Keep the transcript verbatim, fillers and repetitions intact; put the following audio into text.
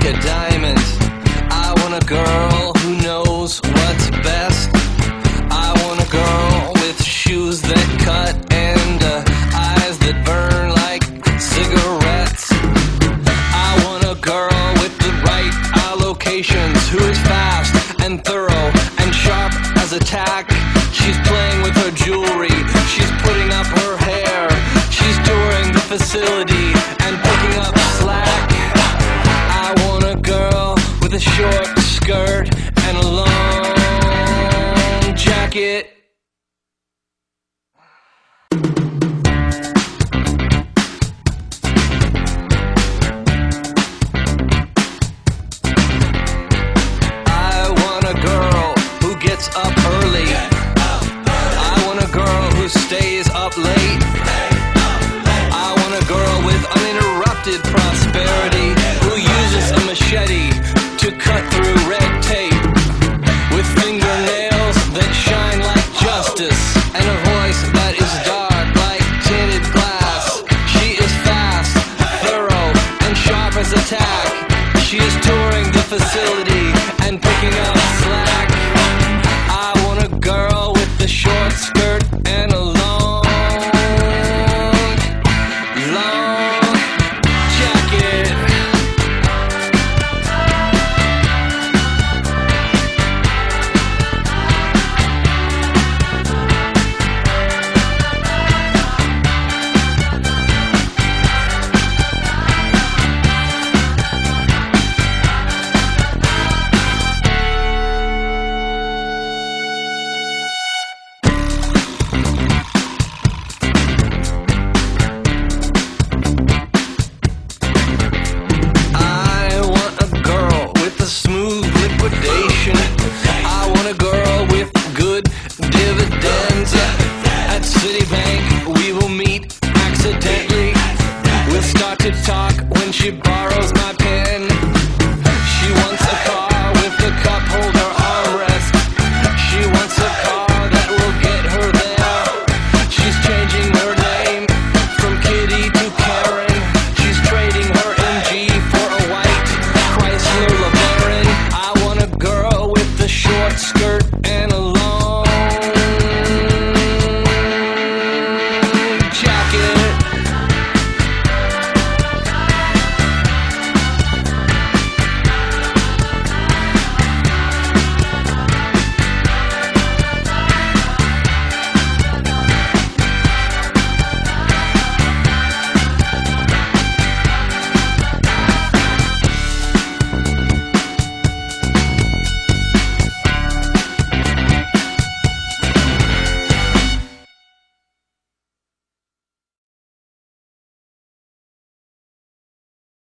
like a diamond. I want a girl who knows what's best. I want a girl with shoes that cut and uh, eyes that burn like cigarettes. I want a girl with the right allocations, who is fast and thorough and sharp as a tack. She's playing with her jewelry, she's putting up her hair, she's touring the facility and picking up slack. I want a girl with a short skirt and a long jacket. I want a girl who gets up early. I want a girl who stays up late. I want a girl with uninterrupted prosperity, who uses a machete to cut through red tape, with fingernails that shine like justice, and a voice that is dark like tinted glass. She is fast, thorough, and sharp as a tack. She is touring the facility